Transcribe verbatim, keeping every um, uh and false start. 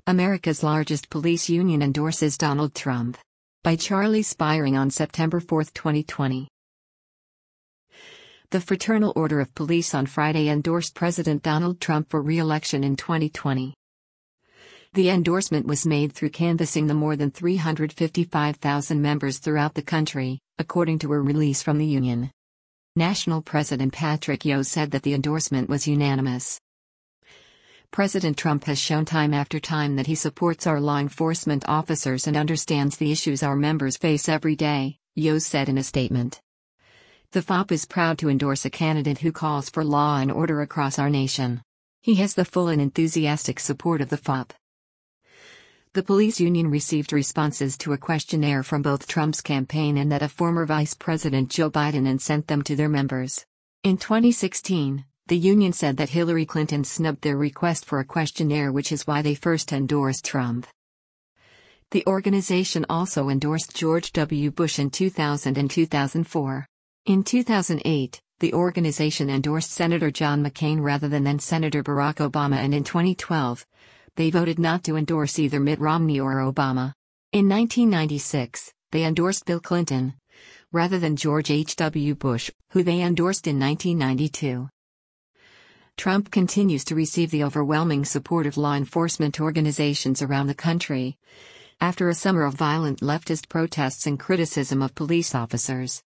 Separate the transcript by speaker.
Speaker 1: America's largest police union endorses Donald Trump. By Charlie Spiring on September fourth, twenty twenty. The Fraternal Order of Police on Friday endorsed President Donald Trump for re-election in twenty twenty. The endorsement was made through canvassing the more than three hundred fifty-five thousand members throughout the country, according to a release from the union. National President Patrick Yo said that the endorsement was unanimous. President Trump has shown time after time that he supports our law enforcement officers and understands the issues our members face every day, Yo said in a statement. The F O P is proud to endorse a candidate who calls for law and order across our nation. He has the full and enthusiastic support of the F O P. The police union received responses to a questionnaire from both Trump's campaign and that of former Vice President Joe Biden and sent them to their members. In twenty sixteen, the union said that Hillary Clinton snubbed their request for a questionnaire, which is why they first endorsed Trump. The organization also endorsed George W. Bush in two thousand and two thousand four. In two thousand eight, the organization endorsed Senator John McCain rather than then Senator Barack Obama, and in twenty twelve, they voted not to endorse either Mitt Romney or Obama. In nineteen ninety-six, they endorsed Bill Clinton, rather than George H W. Bush, who they endorsed in nineteen ninety-two. Trump continues to receive the overwhelming support of law enforcement organizations around the country, after a summer of violent leftist protests and criticism of police officers.